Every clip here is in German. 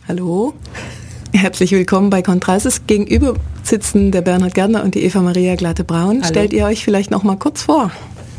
Hallo, herzlich willkommen bei Kontrastes. Gegenüber sitzen der Bernhard Gärtner und die Eva Maria Glatte-Braun. Stellt ihr euch vielleicht noch mal kurz vor?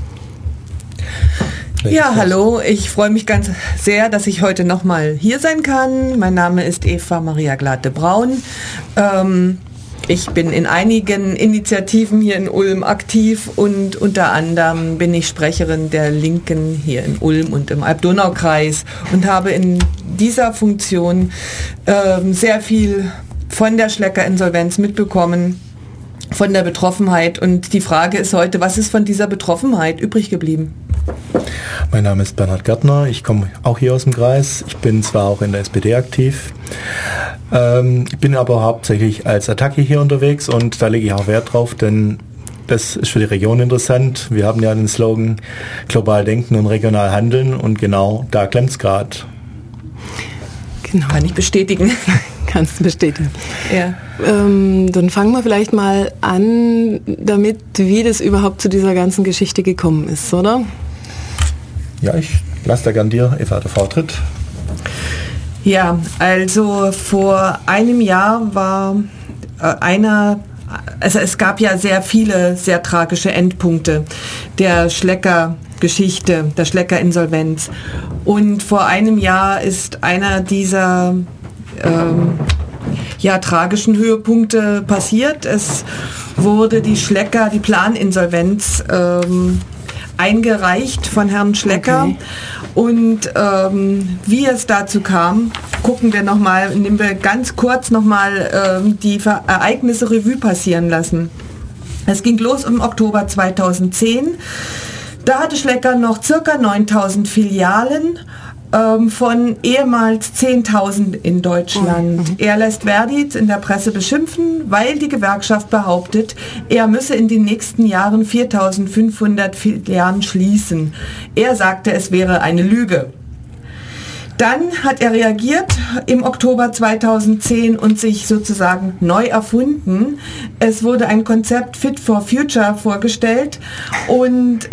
Ja, hallo, ich freue mich ganz sehr, dass ich heute noch mal hier sein kann. Mein Name ist Eva Maria Glatte-Braun. Ich bin in einigen Initiativen hier in Ulm aktiv und unter anderem bin ich Sprecherin der Linken hier in Ulm und im Alb-Donau-Kreis und habe in dieser Funktion sehr viel von der Schlecker-Insolvenz mitbekommen, von der Betroffenheit. Und die Frage ist heute, was ist von dieser Betroffenheit übrig geblieben? Mein Name ist Bernhard Gärtner, ich komme auch hier aus dem Kreis. Ich bin zwar auch in der SPD aktiv, ich bin aber hauptsächlich als Attacke hier unterwegs und da lege ich auch Wert drauf, denn das ist für die Region interessant. Wir haben ja den Slogan global denken und regional handeln und genau da klemmt es gerade. Genau. Kann ich bestätigen. Kannst du bestätigen. Ja. Dann fangen wir vielleicht mal an damit, wie das überhaupt zu dieser ganzen Geschichte gekommen ist, oder? Ja, ich lasse da gern dir, Eva, der Vortritt. Ja, also vor einem Jahr war es gab ja sehr viele, sehr tragische Endpunkte der Schlecker-Geschichte, der Schlecker-Insolvenz. Und vor einem Jahr ist einer dieser tragischen Höhepunkte passiert. Es wurde die Planinsolvenz eingereicht von Herrn Schlecker. Okay. Und wie es dazu kam, nehmen wir ganz kurz nochmal die Ereignisse Revue passieren lassen. Es ging los im Oktober 2010. Da hatte Schlecker noch ca. 9.000 Filialen von ehemals 10.000 in Deutschland. Er lässt Verdi in der Presse beschimpfen, weil die Gewerkschaft behauptet, er müsse in den nächsten Jahren 4.500 Filialen schließen. Er sagte, es wäre eine Lüge. Dann hat er reagiert im Oktober 2010 und sich sozusagen neu erfunden. Es wurde ein Konzept Fit for Future vorgestellt und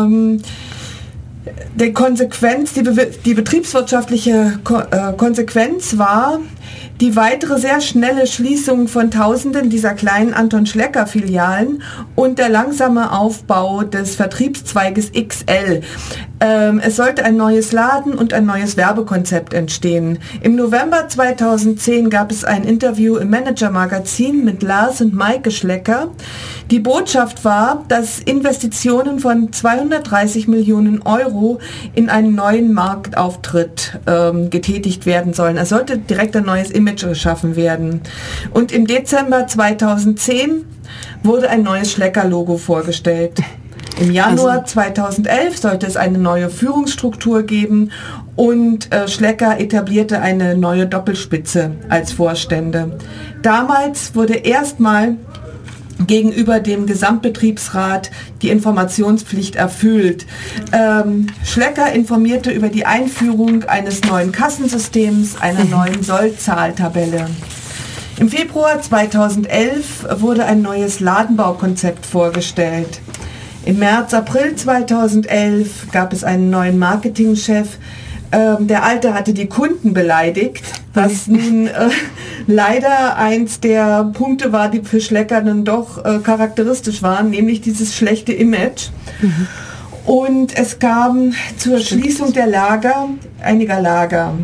die betriebswirtschaftliche Konsequenz war die weitere sehr schnelle Schließung von Tausenden dieser kleinen Anton Schlecker Filialen und der langsame Aufbau des Vertriebszweiges XL. Es sollte ein neues Laden- und ein neues Werbekonzept entstehen. Im November 2010 gab es ein Interview im Manager-Magazin mit Lars und Maike Schlecker. Die Botschaft war, dass Investitionen von 230 Millionen Euro in einen neuen Marktauftritt getätigt werden sollen. Es sollte direkt ein neues Image geschaffen werden. Und im Dezember 2010 wurde ein neues Schlecker-Logo vorgestellt. Im Januar 2011 sollte es eine neue Führungsstruktur geben und Schlecker etablierte eine neue Doppelspitze als Vorstände. Damals wurde erstmal gegenüber dem Gesamtbetriebsrat die Informationspflicht erfüllt. Schlecker informierte über die Einführung eines neuen Kassensystems, einer neuen Sollzahltabelle. Im Februar 2011 wurde ein neues Ladenbaukonzept vorgestellt. Im März, April 2011 gab es einen neuen Marketingchef. Der Alte hatte die Kunden beleidigt, was nun leider eins der Punkte war, die für Schlecker dann doch charakteristisch waren, nämlich dieses schlechte Image. Mhm. Und es kam zur Schließung der einiger Lager.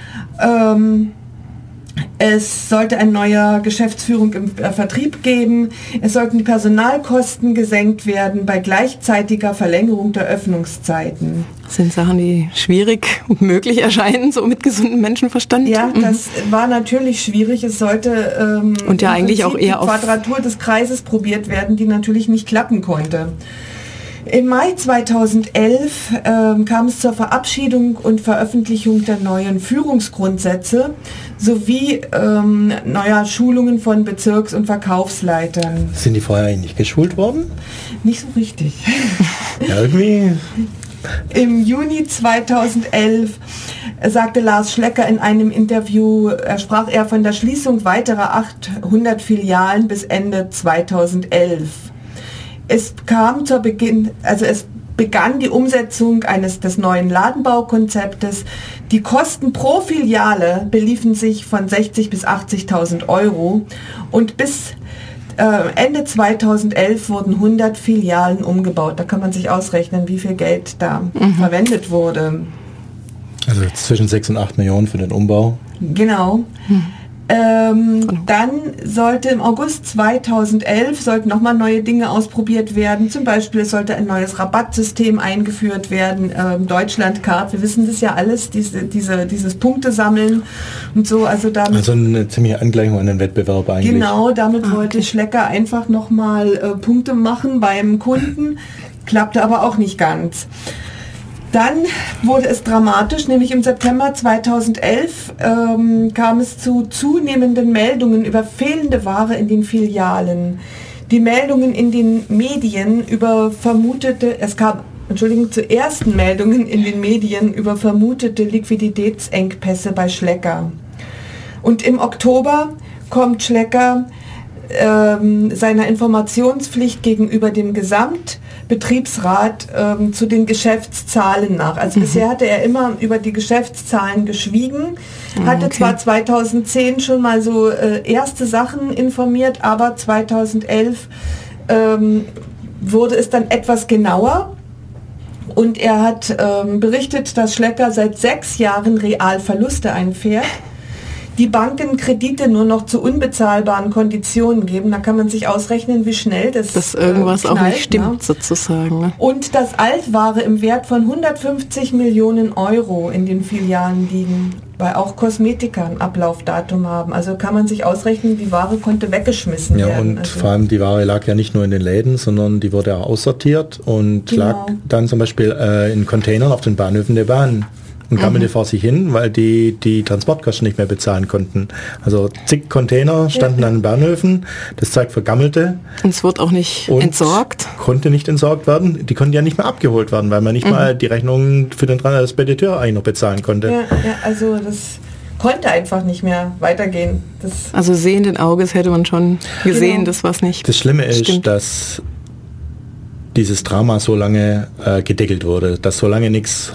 Es sollte eine neue Geschäftsführung im Vertrieb geben. Es sollten die Personalkosten gesenkt werden bei gleichzeitiger Verlängerung der Öffnungszeiten. Das sind Sachen, die schwierig und möglich erscheinen, so mit gesundem Menschenverstand. Ja, das war natürlich schwierig. Es sollte und ja eigentlich auch eher die Quadratur des Kreises probiert werden, die natürlich nicht klappen konnte. Im Mai 2011 kam es zur Verabschiedung und Veröffentlichung der neuen Führungsgrundsätze sowie neuer Schulungen von Bezirks- und Verkaufsleitern. Sind die vorher eigentlich geschult worden? Nicht so richtig. Ja, irgendwie. Im Juni 2011 sagte Lars Schlecker in einem Interview, sprach er von der Schließung weiterer 800 Filialen bis Ende 2011. Es begann die Umsetzung des neuen Ladenbaukonzeptes. Die Kosten pro Filiale beliefen sich von 60.000 bis 80.000 Euro und bis Ende 2011 wurden 100 Filialen umgebaut. Da kann man sich ausrechnen, wie viel Geld da verwendet wurde. Also zwischen 6 und 8 Millionen für den Umbau. Genau. Dann sollte im August 2011 nochmal neue Dinge ausprobiert werden. Zum Beispiel es sollte ein neues Rabattsystem eingeführt werden, Deutschlandcard. Wir wissen das ja alles, dieses Punktesammeln und so. Also eine ziemliche Angleichung an den Wettbewerb eigentlich. Genau, damit wollte Schlecker einfach nochmal Punkte machen beim Kunden. Klappte aber auch nicht ganz. Dann wurde es dramatisch, nämlich im September 2011 kam es zu zunehmenden Meldungen über fehlende Ware in den Filialen. Die Meldungen in den Medien über zu ersten Meldungen in den Medien über vermutete Liquiditätsengpässe bei Schlecker. Und im Oktober kommt Schlecker seiner Informationspflicht gegenüber dem Gesamtbetriebsrat zu den Geschäftszahlen nach. Also bisher hatte er immer über die Geschäftszahlen geschwiegen, hatte zwar 2010 schon mal so erste Sachen informiert, aber 2011 wurde es dann etwas genauer. Und er hat berichtet, dass Schlecker seit 6 Jahren Realverluste einfährt. Die Banken Kredite nur noch zu unbezahlbaren Konditionen geben. Da kann man sich ausrechnen, wie schnell das irgendwas knallt, auch nicht stimmt, sozusagen. Ne? Und dass Altware im Wert von 150 Millionen Euro in den Filialen liegen, weil auch Kosmetika ein Ablaufdatum haben. Also kann man sich ausrechnen, die Ware konnte weggeschmissen werden. Und vor allem die Ware lag ja nicht nur in den Läden, sondern die wurde auch aussortiert und lag dann zum Beispiel in Containern auf den Bahnhöfen der Bahn. Und gammelte vor sich hin, weil die Transportkosten nicht mehr bezahlen konnten. Also zig Container standen an den Bahnhöfen, das Zeug vergammelte. Und es wird auch nicht entsorgt? Konnte nicht entsorgt werden. Die konnten ja nicht mehr abgeholt werden, weil man nicht mal die Rechnung für den Spediteur eigentlich noch bezahlen konnte. Ja, also das konnte einfach nicht mehr weitergehen. Also sehenden Auges hätte man schon gesehen, das was nicht. Das Schlimme ist, dass dieses Drama so lange gedeckelt wurde, dass so lange nichts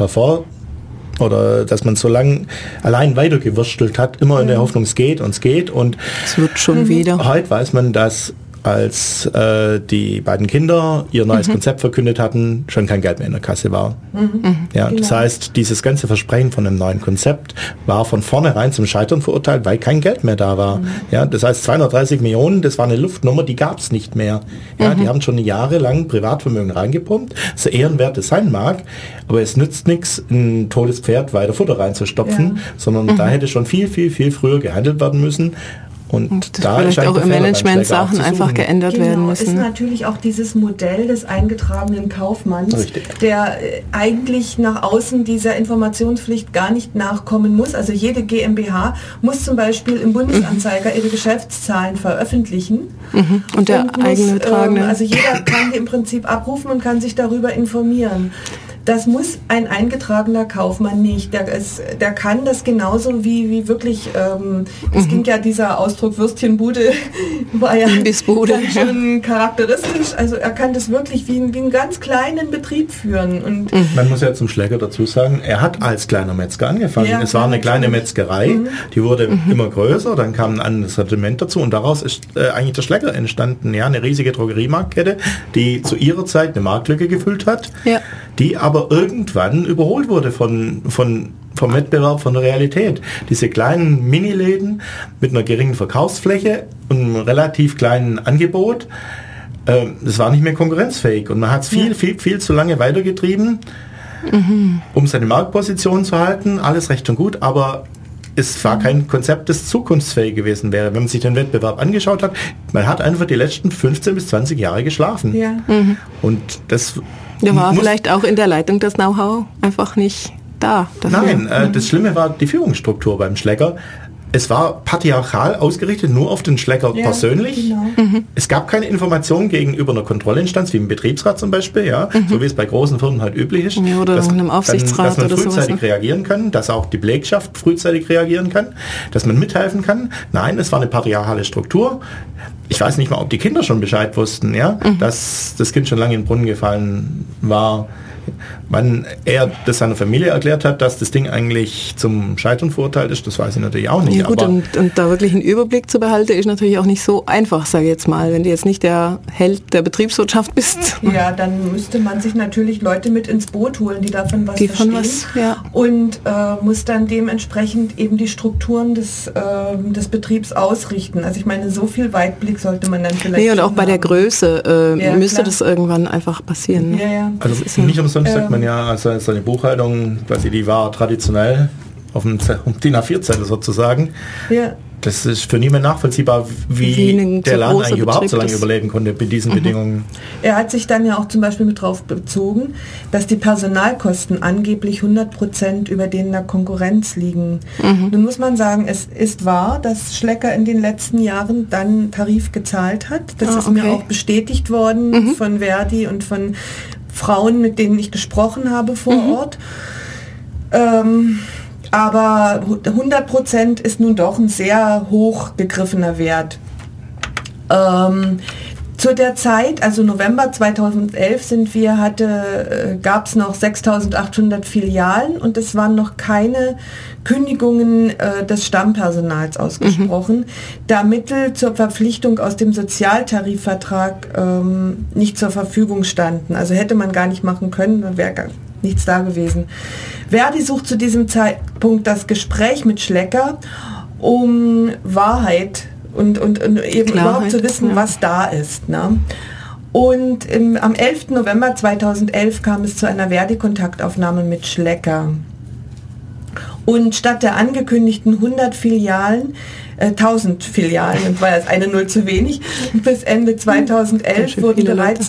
oder dass man so lange allein weitergewurstelt hat, immer in der Hoffnung, es geht. Und es wird schon wieder. Heute weiß man, dass als die beiden Kinder ihr neues Konzept verkündet hatten, schon kein Geld mehr in der Kasse war. Ja, das heißt, dieses ganze Versprechen von einem neuen Konzept war von vornherein zum Scheitern verurteilt, weil kein Geld mehr da war. Ja, das heißt, 230 Millionen, das war eine Luftnummer, die gab es nicht mehr. Ja, die haben schon jahrelang Privatvermögen reingepumpt, so ehrenwert es sein mag, aber es nützt nichts, ein totes Pferd weiter Futter reinzustopfen, sondern da hätte schon viel, viel, viel früher gehandelt werden müssen. Und da vielleicht auch im Management Sachen einfach geändert werden müssen. Ist natürlich auch dieses Modell des eingetragenen Kaufmanns, der eigentlich nach außen dieser Informationspflicht gar nicht nachkommen muss. Also jede GmbH muss zum Beispiel im Bundesanzeiger ihre Geschäftszahlen veröffentlichen. Und der eigene Tragende. Also jeder kann die im Prinzip abrufen und kann sich darüber informieren. Das muss ein eingetragener Kaufmann nicht. Der kann das genauso wie wirklich, es ging ja dieser Ausdruck Würstchenbude, war ja schon charakteristisch. Also er kann das wirklich wie einen ganz kleinen Betrieb führen. Und man muss ja zum Schlecker dazu sagen, er hat als kleiner Metzger angefangen. Es war eine kleine Metzgerei, die wurde immer größer, dann kam ein anderes Sortiment dazu und daraus ist eigentlich der Schlecker entstanden. Ja, eine riesige Drogeriemarktkette, die zu ihrer Zeit eine Marktlücke gefüllt hat, die aber irgendwann überholt wurde vom Wettbewerb, von der Realität. Diese kleinen Miniläden mit einer geringen Verkaufsfläche und einem relativ kleinen Angebot, das war nicht mehr konkurrenzfähig und man hat es viel zu lange weitergetrieben, um seine Marktposition zu halten, alles recht und gut, aber es war kein Konzept, das zukunftsfähig gewesen wäre. Wenn man sich den Wettbewerb angeschaut hat, man hat einfach die letzten 15 bis 20 Jahre geschlafen. Und das war vielleicht auch in der Leitung das Know-how einfach nicht da. Dafür. Nein, das Schlimme war die Führungsstruktur beim Schlecker. Es war patriarchal ausgerichtet, nur auf den Schlecker persönlich. Genau. Es gab keine Information gegenüber einer Kontrollinstanz, wie im Betriebsrat zum Beispiel, so wie es bei großen Firmen halt üblich ist. Ja, oder einem Aufsichtsrat dass man frühzeitig reagieren kann, dass auch die Belegschaft frühzeitig reagieren kann, dass man mithelfen kann. Nein, es war eine patriarchale Struktur. Ich weiß nicht mal, ob die Kinder schon Bescheid wussten, dass das Kind schon lange in den Brunnen gefallen war. Wann er das seiner Familie erklärt hat, dass das Ding eigentlich zum Scheitern verurteilt ist, das weiß ich natürlich auch nicht. Ja gut, und da wirklich einen Überblick zu behalten, ist natürlich auch nicht so einfach, sage ich jetzt mal. Wenn du jetzt nicht der Held der Betriebswirtschaft bist. Ja, dann müsste man sich natürlich Leute mit ins Boot holen, die davon was verstehen. Und muss dann dementsprechend eben die Strukturen des Betriebs ausrichten. Also ich meine, so viel Weitblick sollte man dann vielleicht und auch bei der Größe müsste das irgendwann einfach passieren. Ne? Ja. Also nicht umsonst sagt man ja, also seine Buchhaltung, quasi die war traditionell auf dem DIN A4-Zettel sozusagen. Ja. Das ist für niemand nachvollziehbar, wie der Laden eigentlich überhaupt so lange überleben konnte bei diesen Bedingungen. Er hat sich dann ja auch zum Beispiel mit drauf bezogen, dass die Personalkosten angeblich 100% über denen der Konkurrenz liegen. Nun muss man sagen, es ist wahr, dass Schlecker in den letzten Jahren dann Tarif gezahlt hat. Das ist mir auch bestätigt worden von Verdi und von Frauen, mit denen ich gesprochen habe vor Ort. Aber 100% ist nun doch ein sehr hoch gegriffener Wert. Zu der Zeit, also November 2011 gab es noch 6.800 Filialen und es waren noch keine Kündigungen des Stammpersonals ausgesprochen, da Mittel zur Verpflichtung aus dem Sozialtarifvertrag nicht zur Verfügung standen. Also hätte man gar nicht machen können, dann wäre nichts da gewesen. Verdi sucht zu diesem Zeitpunkt das Gespräch mit Schlecker, um Wahrheit und eben überhaupt zu wissen, was da ist. Ne? Und am 11. November 2011 kam es zu einer Verdi-Kontaktaufnahme mit Schlecker. Und statt der angekündigten 100 Filialen, 1000 Filialen, und war das eine Null zu wenig, bis Ende 2011 wurden bereits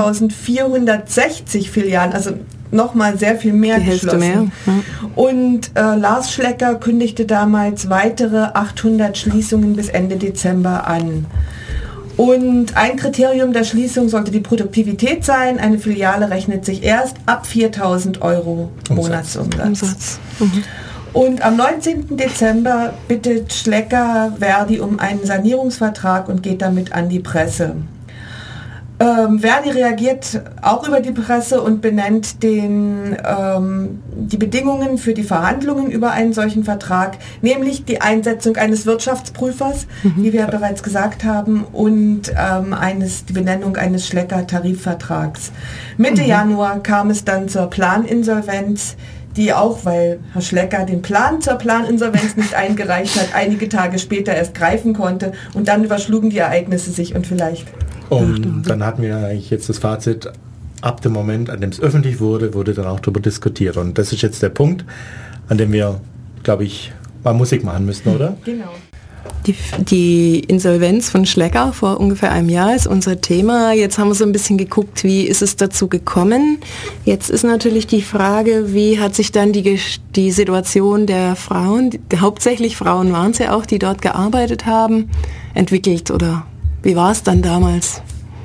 1460 Filialen, also nochmal sehr viel mehr geschlossen. Mehr. Ja. Und Lars Schlecker kündigte damals weitere 800 Schließungen bis Ende Dezember an. Und ein Kriterium der Schließung sollte die Produktivität sein. Eine Filiale rechnet sich erst ab 4.000 € Monatsumsatz. Und am 19. Dezember bittet Schlecker Verdi um einen Sanierungsvertrag und geht damit an die Presse. Verdi reagiert auch über die Presse und benennt die Bedingungen für die Verhandlungen über einen solchen Vertrag, nämlich die Einsetzung eines Wirtschaftsprüfers, wie wir bereits gesagt haben, und die Benennung eines Schlecker-Tarifvertrags. Mitte Januar kam es dann zur Planinsolvenz, die auch, weil Herr Schlecker den Plan zur Planinsolvenz nicht eingereicht hat, einige Tage später erst greifen konnte, und dann überschlugen die Ereignisse sich und vielleicht... Und dann hatten wir eigentlich jetzt das Fazit, ab dem Moment, an dem es öffentlich wurde dann auch darüber diskutiert. Und das ist jetzt der Punkt, an dem wir, glaube ich, mal Musik machen müssten, oder? Genau. Die Insolvenz von Schlecker vor ungefähr einem Jahr ist unser Thema. Jetzt haben wir so ein bisschen geguckt, wie ist es dazu gekommen. Jetzt ist natürlich die Frage, wie hat sich dann die Situation der Frauen, hauptsächlich Frauen waren es ja auch, die dort gearbeitet haben, entwickelt, oder wie war es dann damals?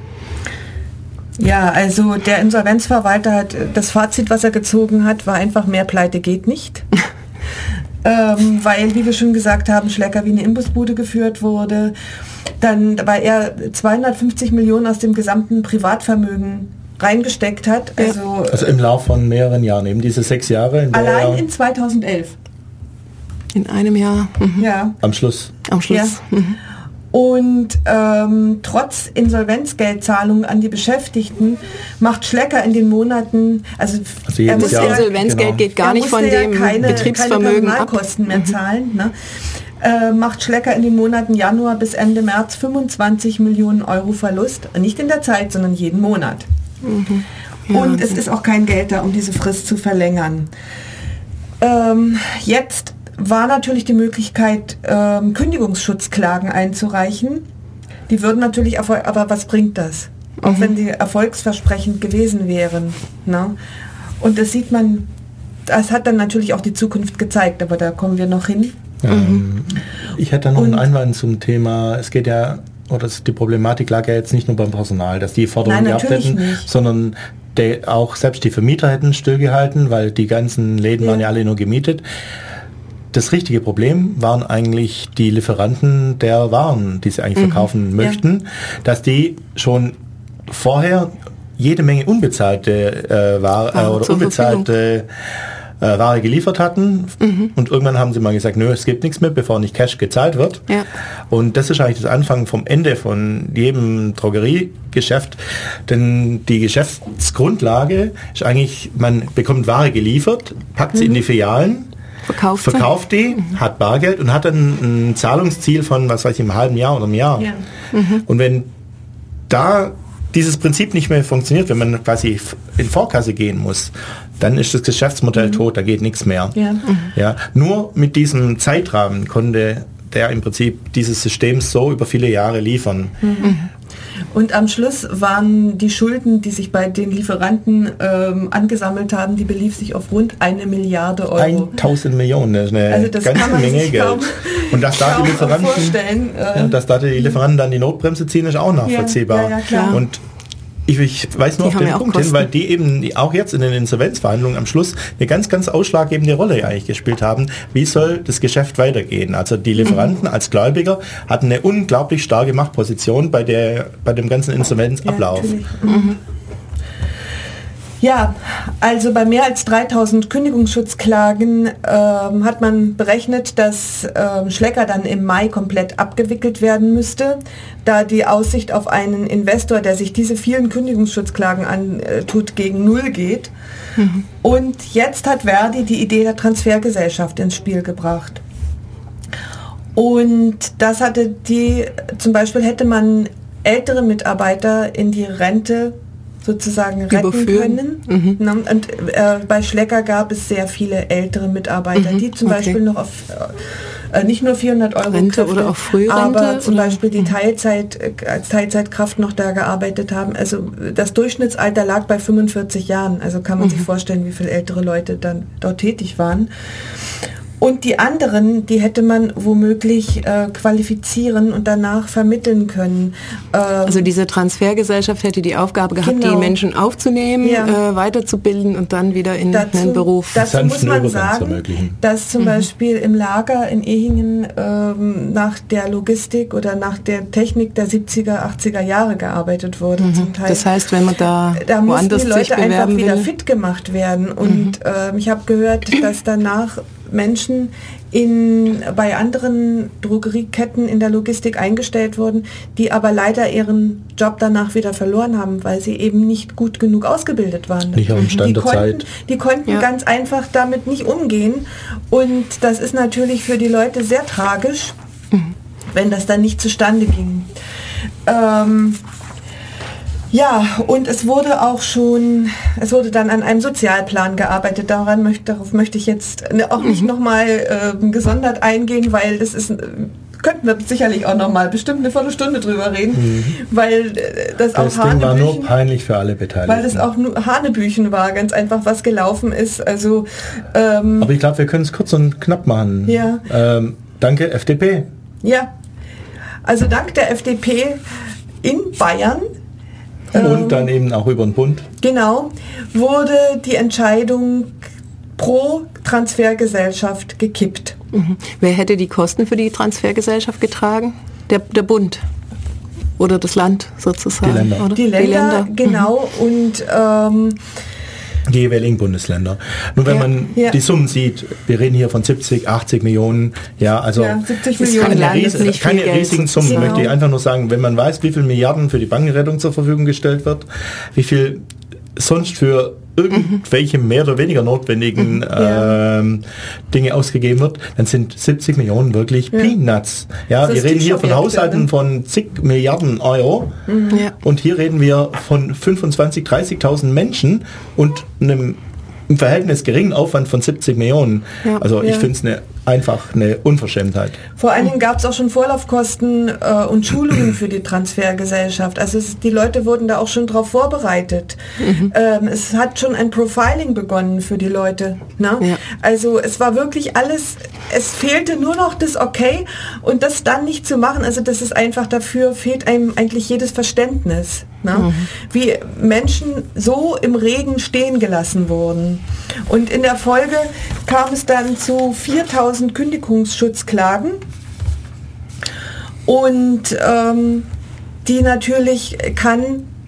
Ja, also der Insolvenzverwalter hat das Fazit, was er gezogen hat, war einfach: mehr Pleite geht nicht. Weil, wie wir schon gesagt haben, Schlecker wie eine Imbissbude geführt wurde. Dann, weil er 250 Millionen aus dem gesamten Privatvermögen reingesteckt hat. Also im Lauf von mehreren Jahren, eben diese 6 Jahre. Allein in 2011. In einem Jahr. Ja. Am Schluss. Ja. Und trotz Insolvenzgeldzahlungen an die Beschäftigten macht Schlecker in den Monaten, das Insolvenzgeld geht gar nicht von dem Betriebsvermögen keine Personalkosten mehr zahlen. Ne? Macht Schlecker in den Monaten Januar bis Ende März 25 Millionen € Verlust, nicht in der Zeit, sondern jeden Monat. Und es ist auch kein Geld da, um diese Frist zu verlängern. Jetzt war natürlich die Möglichkeit, Kündigungsschutzklagen einzureichen. Die würden natürlich, aber was bringt das? Auch wenn die erfolgsversprechend gewesen wären. Ne? Und das sieht man, das hat dann natürlich auch die Zukunft gezeigt, aber da kommen wir noch hin. Ich hätte noch einen Einwand zum Thema, es geht ja, oder die Problematik lag ja jetzt nicht nur beim Personal, dass die Forderungen gehabt hätten, sondern auch selbst die Vermieter hätten stillgehalten, weil die ganzen Läden waren ja alle nur gemietet. Das richtige Problem waren eigentlich die Lieferanten der Waren, die sie eigentlich verkaufen möchten, dass die schon vorher jede Menge unbezahlte Ware geliefert hatten und irgendwann haben sie mal gesagt, nö, es gibt nichts mehr, bevor nicht Cash gezahlt wird. Ja. Und das ist eigentlich das Anfang vom Ende von jedem Drogeriegeschäft, denn die Geschäftsgrundlage ist eigentlich, man bekommt Ware geliefert, packt sie in die Filialen, verkauft die, hat Bargeld und hat dann ein Zahlungsziel von, was weiß ich, einem halben Jahr oder einem Jahr. Ja. Und wenn da dieses Prinzip nicht mehr funktioniert, wenn man quasi in Vorkasse gehen muss, dann ist das Geschäftsmodell tot, da geht nichts mehr. Ja. Ja, nur mit diesem Zeitrahmen konnte der im Prinzip dieses System so über viele Jahre liefern. Und am Schluss waren die Schulden, die sich bei den Lieferanten angesammelt haben, die belief sich auf rund 1 Milliarde Euro. 1000 Millionen, das ist eine ganze Menge Geld. Und dass da die Lieferanten dann die Notbremse ziehen, ist auch nachvollziehbar. Ja, klar. Und ich weiß nur auf den Punkt hin, weil die eben auch jetzt in den Insolvenzverhandlungen am Schluss eine ganz, ganz ausschlaggebende Rolle eigentlich gespielt haben. Wie soll das Geschäft weitergehen? Also die Lieferanten als Gläubiger hatten eine unglaublich starke Machtposition bei dem ganzen Insolvenzablauf. Ja, also bei mehr als 3000 Kündigungsschutzklagen hat man berechnet, dass Schlecker dann im Mai komplett abgewickelt werden müsste, da die Aussicht auf einen Investor, der sich diese vielen Kündigungsschutzklagen antut, gegen Null geht. Und jetzt hat Verdi die Idee der Transfergesellschaft ins Spiel gebracht. Und das zum Beispiel hätte man ältere Mitarbeiter in die Rente sozusagen retten können. Und bei Schlecker gab es sehr viele ältere Mitarbeiter, die zum Beispiel noch auf nicht nur 400 Euro Rente oder auch Frührente, aber zum Beispiel die als Teilzeitkraft noch da gearbeitet haben. Also das Durchschnittsalter lag bei 45 Jahren. Also kann man sich vorstellen, wie viele ältere Leute dann dort tätig waren. Und die anderen, die hätte man womöglich qualifizieren und danach vermitteln können. Also diese Transfergesellschaft hätte die Aufgabe gehabt, die Menschen aufzunehmen, weiterzubilden und dann wieder in einen Beruf. Dazu muss man sagen, dass zum Beispiel im Lager in Ehingen nach der Logistik oder nach der Technik der 70er, 80er Jahre gearbeitet wurde. Zum Teil. Das heißt, wenn man da woanders sich bewerben will, mussten die Leute einfach wieder fit gemacht werden. Und ich habe gehört, dass danach Menschen bei anderen Drogerieketten in der Logistik eingestellt wurden, die aber leider ihren Job danach wieder verloren haben, weil sie eben nicht gut genug ausgebildet waren. Nicht am Stand der Zeit. Die konnten ganz einfach damit nicht umgehen und das ist natürlich für die Leute sehr tragisch, wenn das dann nicht zustande ging. Ja, und es wurde dann an einem Sozialplan gearbeitet. Darauf möchte ich jetzt auch nicht nochmal gesondert eingehen, weil das ist, könnten wir sicherlich auch nochmal bestimmt eine Viertelstunde drüber reden, weil das auch Ding war nur peinlich für alle Beteiligten. Weil das auch nur Hanebüchen war, ganz einfach, was gelaufen ist. Also, aber ich glaube, wir können es kurz und knapp machen. Ja. Danke, FDP. Ja, also dank der FDP in Bayern und dann eben auch über den Bund. Genau, wurde die Entscheidung pro Transfergesellschaft gekippt. Wer hätte die Kosten für die Transfergesellschaft getragen? Der Bund oder das Land sozusagen? Die Länder. Oder? Die Länder, genau. Und die jeweiligen Bundesländer. Nun, wenn man die Summen sieht, wir reden hier von 70, 80 Millionen, also 70 Millionen. Keine riesigen Summen, möchte ich einfach nur sagen, wenn man weiß, wie viel Milliarden für die Bankenrettung zur Verfügung gestellt wird, wie viel sonst für irgendwelche mehr oder weniger notwendigen Dinge ausgegeben wird, dann sind 70 Millionen wirklich Peanuts. Ja, wir reden hier von Haushalten von zig Milliarden Euro und hier reden wir von 25.000, 30.000 Menschen und einem im Verhältnis geringen Aufwand von 70 Millionen. Also ich finde es einfach eine Unverschämtheit. Vor allen Dingen gab es auch schon Vorlaufkosten und Schulungen für die Transfergesellschaft. Also die Leute wurden da auch schon drauf vorbereitet. Es hat schon ein Profiling begonnen für die Leute. Ne? Ja. Also es war wirklich alles, es fehlte nur noch das Okay und das dann nicht zu machen. Also das ist einfach, dafür fehlt einem eigentlich jedes Verständnis. Ne? Wie Menschen so im Regen stehen gelassen wurden. Und in der Folge kam es dann zu 4000 Kündigungsschutzklagen und die natürlich kann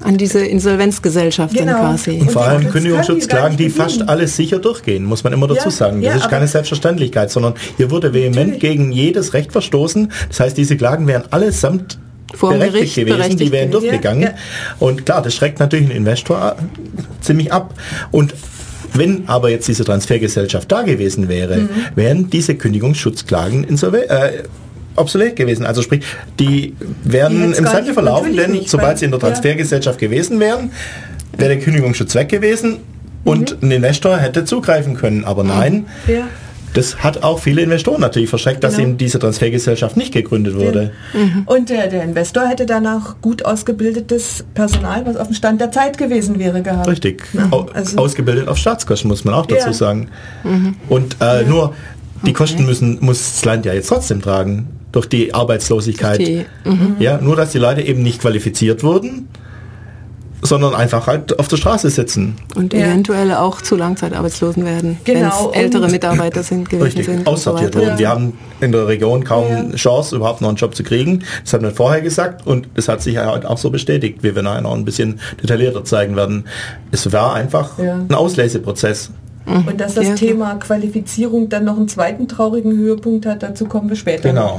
An diese Insolvenzgesellschaften quasi. Und vor allem Kündigungsschutzklagen, die fast alles sicher durchgehen, muss man immer dazu sagen. Das ist keine Selbstverständlichkeit, sondern hier wurde vehement gegen jedes Recht verstoßen. Das heißt, diese Klagen wären allesamt berechtigt gewesen, die wären durchgegangen. Und klar, das schreckt natürlich einen Investor ziemlich ab. Und wenn aber jetzt diese Transfergesellschaft da gewesen wäre, wären diese Kündigungsschutzklagen obsolet gewesen. Also sprich, die wären im Sande verlaufen, denn sobald sie in der Transfergesellschaft gewesen wären, wäre der Kündigungsschutz weg gewesen und ein Investor hätte zugreifen können. Aber nein, das hat auch viele Investoren natürlich verschreckt, dass eben diese Transfergesellschaft nicht gegründet wurde. Und der Investor hätte danach gut ausgebildetes Personal, was auf dem Stand der Zeit gewesen wäre, gehabt. Richtig. Ausgebildet auf Staatskosten, muss man auch dazu sagen. Und nur die Kosten muss das Land ja jetzt trotzdem tragen. Durch die Arbeitslosigkeit. Nur, dass die Leute eben nicht qualifiziert wurden, sondern einfach halt auf der Straße sitzen. Und eventuell auch zu Langzeitarbeitslosen werden, wenn es ältere Mitarbeiter sind. Aussortiert wurden. Wir haben in der Region kaum Chance, überhaupt noch einen Job zu kriegen. Das haben wir vorher gesagt und das hat sich ja halt auch so bestätigt, wie wir nachher noch ein bisschen detaillierter zeigen werden. Es war einfach ein Ausleseprozess. Und dass das Thema Qualifizierung dann noch einen zweiten traurigen Höhepunkt hat, dazu kommen wir später. Genau.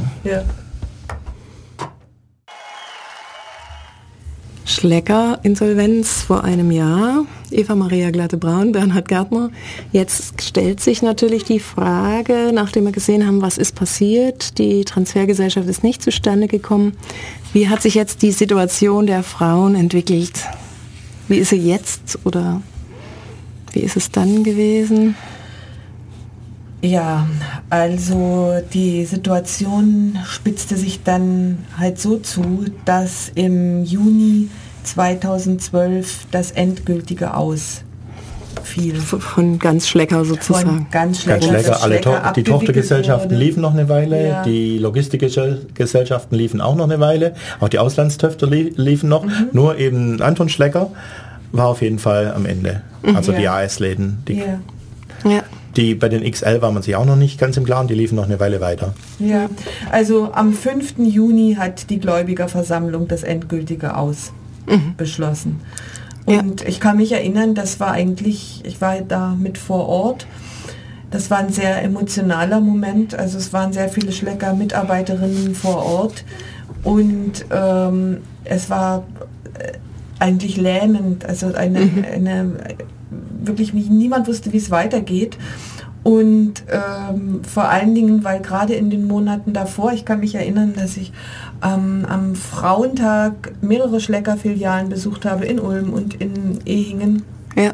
Schlecker-Insolvenz vor einem Jahr. Eva Maria Glatte-Braun, Bernhard Gärtner. Jetzt stellt sich natürlich die Frage, nachdem wir gesehen haben, was ist passiert, die Transfergesellschaft ist nicht zustande gekommen. Wie hat sich jetzt die Situation der Frauen entwickelt? Wie ist sie jetzt oder wie ist es dann gewesen? Ja, also die Situation spitzte sich dann halt so zu, dass im Juni 2012 das endgültige Aus fiel. Von ganz Schlecker sozusagen. Von ganz Schlecker. Die Tochtergesellschaften liefen noch eine Weile, die Logistikgesellschaften liefen auch noch eine Weile, auch die Auslandstöchter liefen noch, nur eben Anton Schlecker war auf jeden Fall am Ende. Also die AS-Läden. Die bei den XL war man sich auch noch nicht ganz im Klaren, die liefen noch eine Weile weiter. Ja, also am 5. Juni hat die Gläubigerversammlung das endgültige Aus beschlossen. Und ich kann mich erinnern, ich war da mit vor Ort, das war ein sehr emotionaler Moment, also es waren sehr viele Schlecker-Mitarbeiterinnen vor Ort und es war eigentlich lähmend, also wirklich niemand wusste, wie es weitergeht. Und vor allen Dingen, weil gerade in den Monaten davor, ich kann mich erinnern, dass ich am Frauentag mehrere Schlecker-Filialen besucht habe in Ulm und in Ehingen.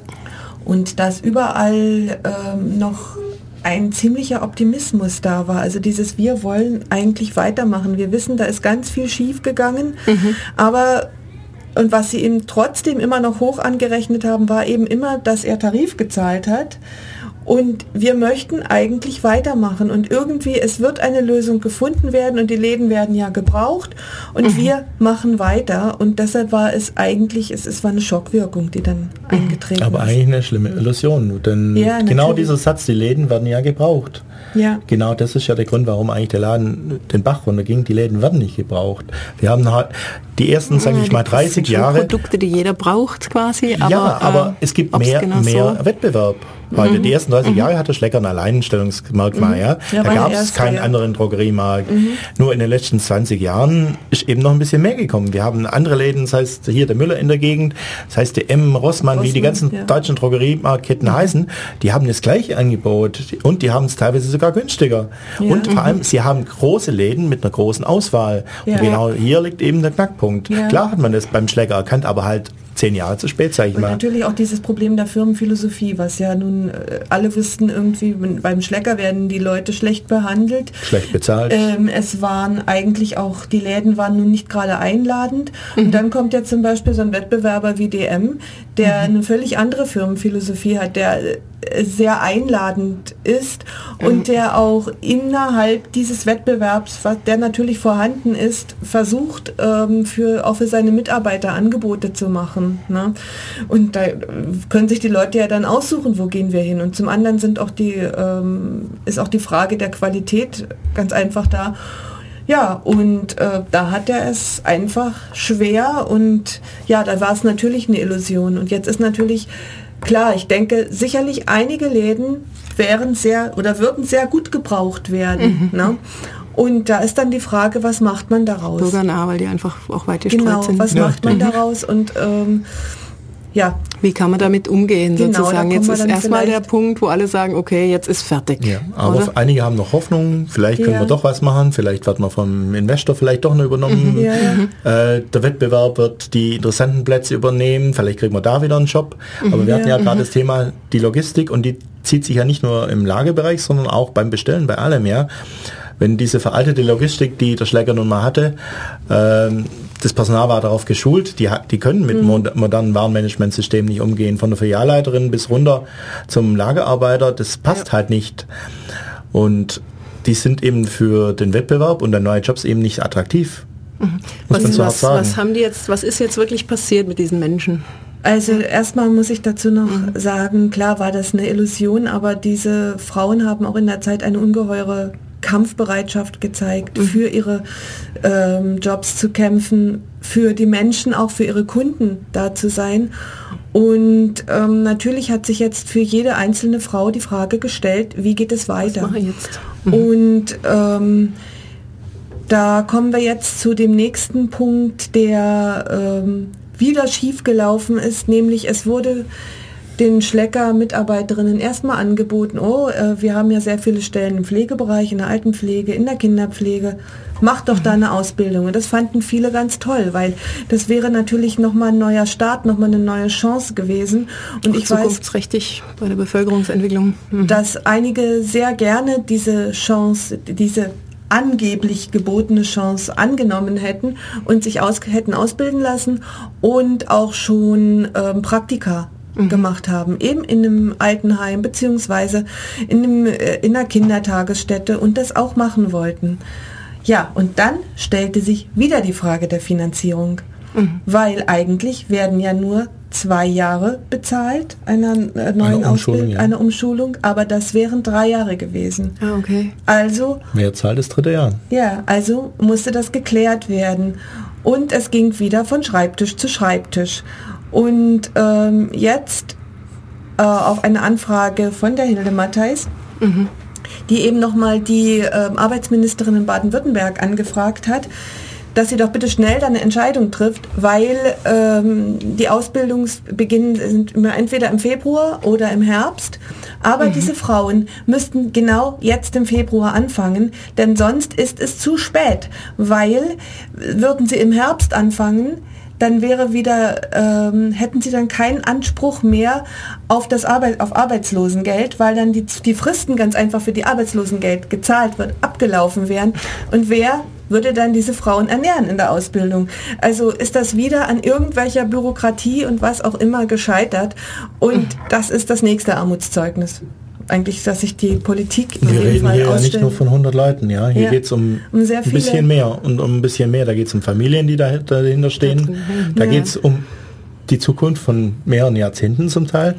Und dass überall noch ein ziemlicher Optimismus da war. Also dieses, wir wollen eigentlich weitermachen. Wir wissen, da ist ganz viel schief gegangen, aber und was sie ihm trotzdem immer noch hoch angerechnet haben, war eben immer, dass er Tarif gezahlt hat. Und wir möchten eigentlich weitermachen. Und irgendwie, es wird eine Lösung gefunden werden und die Läden werden ja gebraucht. Und wir machen weiter. Und deshalb war es eigentlich, es war eine Schockwirkung, die dann eingetreten ist. Aber eigentlich eine schlimme Illusion. Denn genau dieser Satz, die Läden werden ja gebraucht. Ja. Genau das ist ja der Grund, warum eigentlich der Laden den Bach runterging. Die Läden werden nicht gebraucht. Wir haben halt die ersten, sage ich mal, 30 Jahre... Produkte, die jeder braucht quasi. Aber es gibt mehr Wettbewerb. Heute die ersten 30 Jahre hatte Schlecker ein Alleinstellungsmerkmal. Da gab es keinen anderen Drogeriemarkt. Nur in den letzten 20 Jahren ist eben noch ein bisschen mehr gekommen. Wir haben andere Läden, das heißt hier der Müller in der Gegend, das heißt der M, Rossmann, wie die ganzen deutschen Drogeriemarktketten heißen, die haben das gleiche Angebot und die haben es teilweise sogar günstiger. Und vor allem, sie haben große Läden mit einer großen Auswahl. Und genau hier liegt eben der Knackpunkt. Klar hat man das beim Schlecker erkannt, aber halt 10 Jahre zu spät, sage ich mal. Und natürlich auch dieses Problem der Firmenphilosophie, was ja nun alle wussten, irgendwie beim Schlecker werden die Leute schlecht behandelt. Schlecht bezahlt. Es waren eigentlich auch, die Läden waren nun nicht gerade einladend. Und dann kommt ja zum Beispiel so ein Wettbewerber wie DM, der eine völlig andere Firmenphilosophie hat, der sehr einladend ist und der auch innerhalb dieses Wettbewerbs, der natürlich vorhanden ist, versucht, auch für seine Mitarbeiter Angebote zu machen. Ne? Und da können sich die Leute ja dann aussuchen, wo gehen wir hin. Und zum anderen ist auch die Frage der Qualität ganz einfach da. Ja, und da hat er es einfach schwer und ja, da war es natürlich eine Illusion. Und jetzt ist natürlich klar, ich denke, sicherlich einige Läden würden sehr gut gebraucht werden. Ne? Und da ist dann die Frage, was macht man daraus? Bürgernah, weil die einfach auch weit gestreut sind. Genau, was macht man daraus? Und ja. Wie kann man damit umgehen, Genau, sozusagen? Jetzt ist erstmal der Punkt, wo alle sagen, okay, jetzt ist fertig. Ja, aber einige haben noch Hoffnung, vielleicht können wir doch was machen, vielleicht wird man vom Investor vielleicht doch noch übernommen. Der Wettbewerb wird die interessanten Plätze übernehmen, vielleicht kriegen wir da wieder einen Job. Aber wir hatten ja gerade das Thema die Logistik und die zieht sich ja nicht nur im Lagerbereich, sondern auch beim Bestellen, bei allem, ja. Wenn diese veraltete Logistik, die der Schläger nun mal hatte, das Personal war darauf geschult, die können mit modernen Warenmanagementsystemen nicht umgehen, von der Filialleiterin bis runter zum Lagerarbeiter, das passt halt nicht. Und die sind eben für den Wettbewerb und dann neue Jobs eben nicht attraktiv. Was ist jetzt wirklich passiert mit diesen Menschen? Also erstmal muss ich dazu noch sagen, klar war das eine Illusion, aber diese Frauen haben auch in der Zeit eine ungeheure Kampfbereitschaft gezeigt, für ihre Jobs zu kämpfen, für die Menschen, auch für ihre Kunden da zu sein. Und natürlich hat sich jetzt für jede einzelne Frau die Frage gestellt, wie geht es weiter? Was mache ich jetzt? Und da kommen wir jetzt zu dem nächsten Punkt, der wieder schiefgelaufen ist, nämlich es wurde den Schlecker-Mitarbeiterinnen erstmal angeboten, wir haben ja sehr viele Stellen im Pflegebereich, in der Altenpflege, in der Kinderpflege, macht doch da eine Ausbildung. Und das fanden viele ganz toll, weil das wäre natürlich nochmal ein neuer Start, nochmal eine neue Chance gewesen. Und ich zukunftsträchtig bei der Bevölkerungsentwicklung. Dass einige sehr gerne diese Chance, diese angeblich gebotene Chance angenommen hätten und sich hätten ausbilden lassen und auch schon Praktika gemacht haben, eben in einem Altenheim beziehungsweise in einer Kindertagesstätte und das auch machen wollten. Ja, und dann stellte sich wieder die Frage der Finanzierung, weil eigentlich werden ja nur 2 Jahre bezahlt einer neuen Ausbildung, einer Umschulung, aber das wären 3 Jahre gewesen. Ah, okay. Also wer zahlt das 3. Jahr? Ja, also musste das geklärt werden und es ging wieder von Schreibtisch zu Schreibtisch. Und jetzt auf eine Anfrage von der Hilde Mattheis, die eben nochmal die Arbeitsministerin in Baden-Württemberg angefragt hat, dass sie doch bitte schnell dann eine Entscheidung trifft, weil die Ausbildungsbeginn sind immer entweder im Februar oder im Herbst. Aber diese Frauen müssten genau jetzt im Februar anfangen, denn sonst ist es zu spät, weil würden sie im Herbst anfangen, dann wäre wieder, hätten sie dann keinen Anspruch mehr auf auf Arbeitslosengeld, weil dann die Fristen ganz einfach für die Arbeitslosengeld gezahlt wird, abgelaufen wären. Und wer würde dann diese Frauen ernähren in der Ausbildung? Also ist das wieder an irgendwelcher Bürokratie und was auch immer gescheitert. Und das ist das nächste Armutszeugnis. Eigentlich, dass sich die Politik wir reden hier ja nicht nur von 100 Leuten, ja. Hier geht es um ein bisschen mehr und um ein bisschen mehr. Da geht es um Familien, die dahinter stehen. Da geht es um die Zukunft von mehreren Jahrzehnten zum Teil,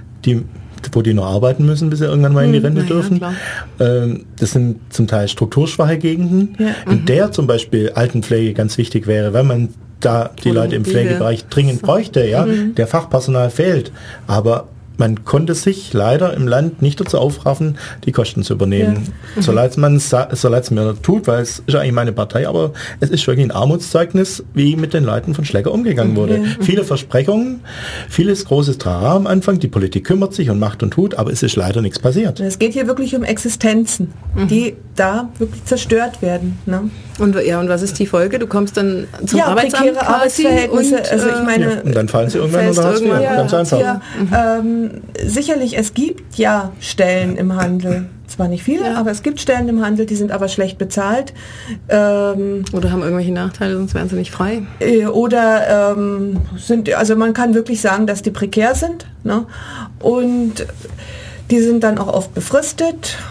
wo die noch arbeiten müssen, bis sie irgendwann mal in die Rente dürfen. Das sind zum Teil strukturschwache Gegenden, in der zum Beispiel Altenpflege ganz wichtig wäre, weil man da die Leute im Pflegebereich dringend bräuchte. Ja. Der Fachpersonal fehlt, aber man konnte sich leider im Land nicht dazu aufraffen, die Kosten zu übernehmen. So leid es mir tut, weil es ist eigentlich meine Partei, aber es ist wirklich ein Armutszeugnis, wie mit den Leuten von Schlecker umgegangen wurde. Viele Versprechungen, vieles großes Trara am Anfang, die Politik kümmert sich und macht und tut, aber es ist leider nichts passiert. Es geht hier wirklich um Existenzen, die da wirklich zerstört werden. Ne? Und was ist die Folge? Du kommst dann zum Arbeitsamt prekäre Arbeitsverhältnisse. Und dann fallen sie irgendwann unter Hartz IV. Ganz einfach. Sicherlich, es gibt ja Stellen im Handel. Zwar nicht viele, aber es gibt Stellen im Handel, die sind aber schlecht bezahlt. Oder haben irgendwelche Nachteile, sonst wären sie nicht frei. Oder also man kann wirklich sagen, dass die prekär sind. Ne? Und die sind dann auch oft befristet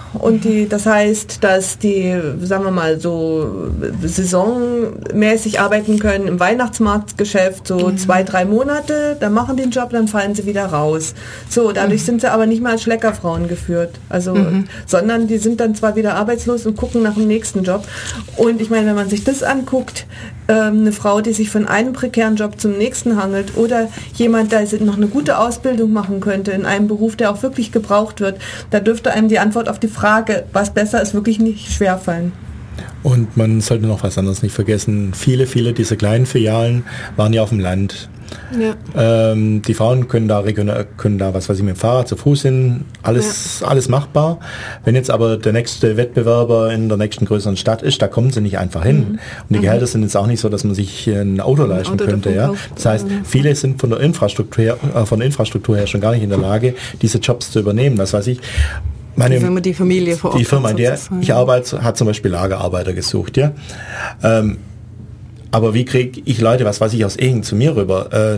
Und das heißt, dass die, sagen wir mal, so saisonmäßig arbeiten können im Weihnachtsmarktgeschäft, so 2-3 Monate, dann machen die den Job, dann fallen sie wieder raus. So, dadurch sind sie aber nicht mehr als Schleckerfrauen geführt. Also, sondern die sind dann zwar wieder arbeitslos und gucken nach dem nächsten Job. Und ich meine, wenn man sich das anguckt, eine Frau, die sich von einem prekären Job zum nächsten hangelt oder jemand, der noch eine gute Ausbildung machen könnte in einem Beruf, der auch wirklich gebraucht wird, da dürfte einem die Antwort auf die Frage, was besser ist, wirklich nicht schwerfallen. Und man sollte noch was anderes nicht vergessen. Viele dieser kleinen Filialen waren ja auf dem Land. Ja. Die Frauen können da was weiß ich, mit dem Fahrrad zu Fuß hin, alles machbar. Wenn jetzt aber der nächste Wettbewerber in der nächsten größeren Stadt ist, da kommen sie nicht einfach hin. Und die Gehälter sind jetzt auch nicht so, dass man sich ein Auto leisten könnte. Ja? Das heißt, viele sind von der Infrastruktur her schon gar nicht in der Lage, diese Jobs zu übernehmen. Was weiß ich. Die Familie vor Ort. Die Firma, in der ich arbeite, hat zum Beispiel Lagerarbeiter gesucht. Ja. Aber wie kriege ich Leute, was weiß ich, aus Egen zu mir rüber?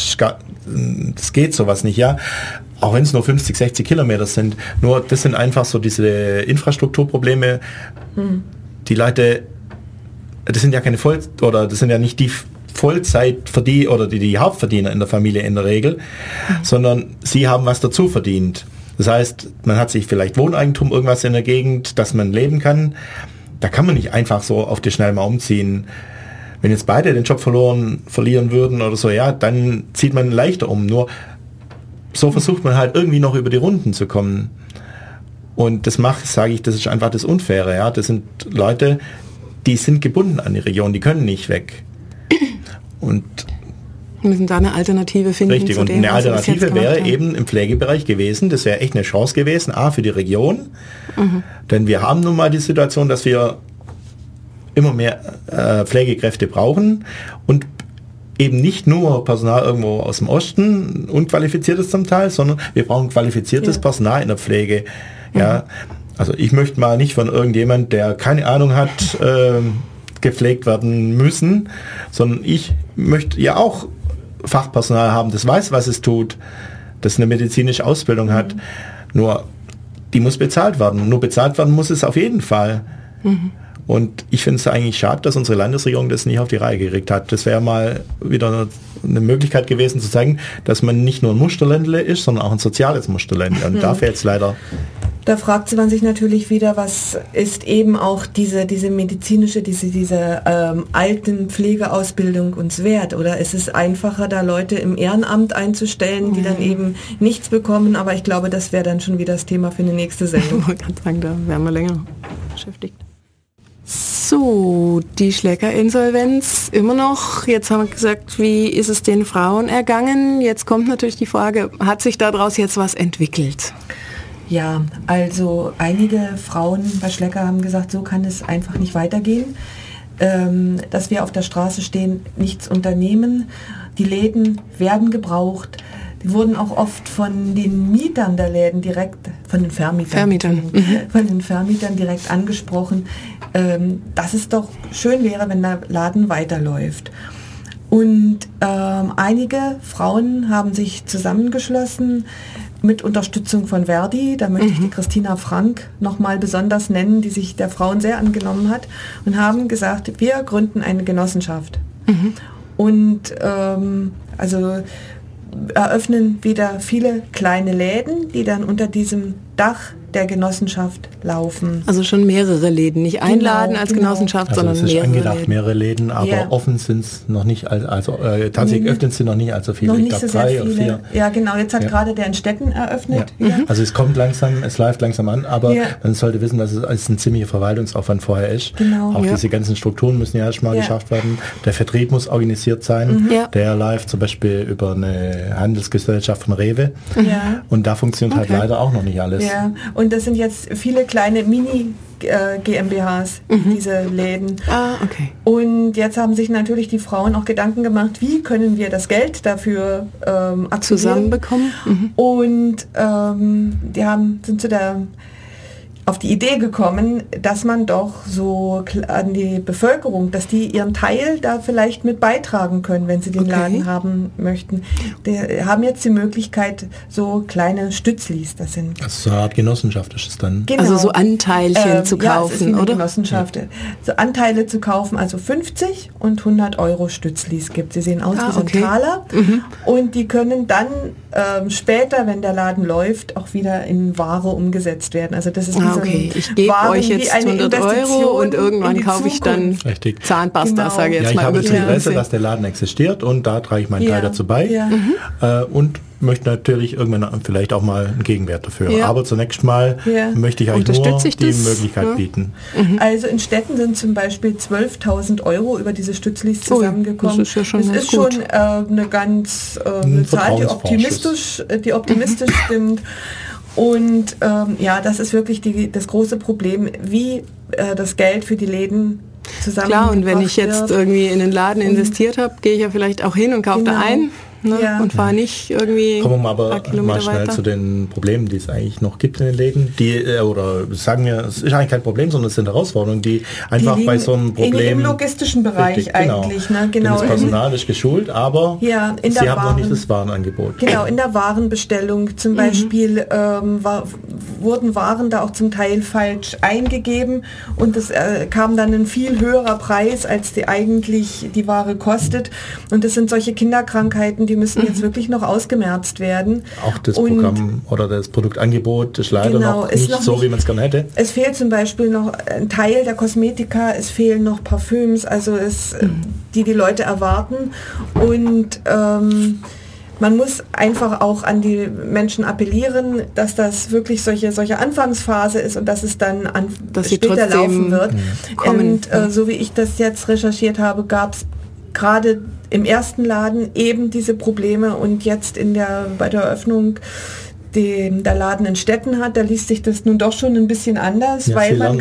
Das geht sowas nicht, ja. Auch wenn es nur 50, 60 Kilometer sind. Nur das sind einfach so diese Infrastrukturprobleme. Die Leute, das sind ja keine das sind ja nicht die Vollzeitverdiener oder die Hauptverdiener in der Familie in der Regel, sondern sie haben was dazu verdient. Das heißt, man hat sich vielleicht Wohneigentum, irgendwas in der Gegend, dass man leben kann. Da kann man nicht einfach so auf die Schnelle mal umziehen. Wenn jetzt beide den Job verlieren würden oder so, ja, dann zieht man leichter um. Nur so versucht man halt irgendwie noch über die Runden zu kommen. Und das ist einfach das Unfaire. Ja? Das sind Leute, die sind gebunden an die Region, die können nicht weg. Und wir müssen da eine Alternative finden. Richtig, und eine Alternative wäre eben im Pflegebereich gewesen, das wäre echt eine Chance gewesen, für die Region. Denn wir haben nun mal die Situation, dass wir immer mehr Pflegekräfte brauchen und eben nicht nur Personal irgendwo aus dem Osten, unqualifiziertes zum Teil, sondern wir brauchen qualifiziertes Personal in der Pflege. Ja, also ich möchte mal nicht von irgendjemand, der keine Ahnung hat, gepflegt werden müssen, sondern ich möchte ja auch Fachpersonal haben, das weiß, was es tut, das eine medizinische Ausbildung hat. Nur die muss bezahlt werden. Nur bezahlt werden muss es auf jeden Fall. Und ich finde es eigentlich schade, dass unsere Landesregierung das nicht auf die Reihe gekriegt hat. Das wäre mal wieder eine Möglichkeit gewesen zu zeigen, dass man nicht nur ein Musterländle ist, sondern auch ein soziales Musterländle. Und dafür jetzt leider... Da fragt man sich natürlich wieder, was ist eben auch diese medizinische, diese alten Pflegeausbildung uns wert? Oder ist es einfacher, da Leute im Ehrenamt einzustellen, die dann eben nichts bekommen? Aber ich glaube, das wäre dann schon wieder das Thema für eine nächste Sendung. Ich wollte gerade sagen, da wären wir länger beschäftigt. So, die Schlecker-Insolvenz immer noch. Jetzt haben wir gesagt, wie ist es den Frauen ergangen? Jetzt kommt natürlich die Frage, hat sich daraus jetzt was entwickelt? Ja, also einige Frauen bei Schlecker haben gesagt, so kann es einfach nicht weitergehen, dass wir auf der Straße stehen, nichts unternehmen. Die Läden werden gebraucht. Die wurden auch oft von den Mietern der Läden direkt, von den Vermietern direkt angesprochen, dass es doch schön wäre, wenn der Laden weiterläuft. Und einige Frauen haben sich zusammengeschlossen mit Unterstützung von Verdi. Da möchte ich die Christina Frank nochmal besonders nennen, die sich der Frauen sehr angenommen hat und haben gesagt, wir gründen eine Genossenschaft. Und also eröffnen wieder viele kleine Läden, die dann unter diesem Dach der Genossenschaft laufen. Also schon mehrere Läden, nicht ein Laden als Genossenschaft, also sondern es ist mehrere angedacht, Läden. mehrere Läden, aber offen sind es noch nicht, tatsächlich öffnen sie noch nicht allzu viele. Noch ich nicht glaube so 3 sehr oder viele. 4. Ja, genau, jetzt hat gerade der in Stetten eröffnet. Ja. Also es kommt langsam, es läuft langsam an, aber man sollte wissen, dass es ein ziemlicher Verwaltungsaufwand vorher ist. Genau. Auch diese ganzen Strukturen müssen ja erstmal geschafft werden. Der Vertrieb muss organisiert sein. Der läuft zum Beispiel über eine Handelsgesellschaft von Rewe. Und da funktioniert halt leider auch noch nicht alles. Ja, und das sind jetzt viele kleine Mini-GmbHs, diese Läden. Okay. Und jetzt haben sich natürlich die Frauen auch Gedanken gemacht, wie können wir das Geld dafür zusammenbekommen. Und die sind zu der auf die Idee gekommen, dass man doch so an die Bevölkerung, dass die ihren Teil da vielleicht mit beitragen können, wenn sie den Laden haben möchten. Die haben jetzt die Möglichkeit, so kleine Stützlis, das sind... Also so eine Art Genossenschaft ist es dann? Genau. Also so Anteilchen zu kaufen, ja, es ist eine oder? Genossenschaft. So Anteile zu kaufen, also 50 und 100 Euro Stützlis gibt. Sie sehen aus wie so ein Taler und die können dann später, wenn der Laden läuft, auch wieder in Ware umgesetzt werden. Also das ist ich gebe euch jetzt 100 Euro und irgendwann kaufe ich dann Zahnpasta, sage ich jetzt mal. Ich habe das Interesse, dass der Laden existiert und da trage ich meinen Teil dazu bei und möchte natürlich irgendwann vielleicht auch mal einen Gegenwert dafür. Ja. Aber zunächst mal möchte ich euch nur die Möglichkeit bieten. Also in Städten sind zum Beispiel 12.000 Euro über diese Stützlis zusammengekommen. Das ist ja schon, das ist schon eine ganz eine Zahl, die optimistisch stimmt. Und das ist wirklich das große Problem, wie das Geld für die Läden zusammengebracht wird. Klar, und wenn ich jetzt irgendwie in den Laden investiert habe, gehe ich ja vielleicht auch hin und kaufe da ein. Und fahre nicht irgendwie. Kommen wir aber mal schnell weiter zu den Problemen, die es eigentlich noch gibt in den Läden. Oder sagen wir, es ist eigentlich kein Problem, sondern es sind Herausforderungen, die einfach bei so einem Problem... Im logistischen Bereich eigentlich. Genau. Das Personal ist geschult, aber sie haben noch nicht das Warenangebot. Genau, in der Warenbestellung zum Beispiel wurden Waren da auch zum Teil falsch eingegeben und es kam dann ein viel höherer Preis, als die Ware kostet. Und das sind solche Kinderkrankheiten, die müssen jetzt wirklich noch ausgemerzt werden. Auch das Programm oder das Produktangebot ist leider noch nicht so, wie man es gerne hätte. Es fehlt zum Beispiel noch ein Teil der Kosmetika, es fehlen noch Parfüms, also die Leute erwarten. Und man muss einfach auch an die Menschen appellieren, dass das wirklich solche Anfangsphase ist und dass es dann später laufen wird. Und so wie ich das jetzt recherchiert habe, gab es gerade im ersten Laden eben diese Probleme und jetzt bei der Eröffnung, den der Laden in Städten hat, da liest sich das nun doch schon ein bisschen anders, weil man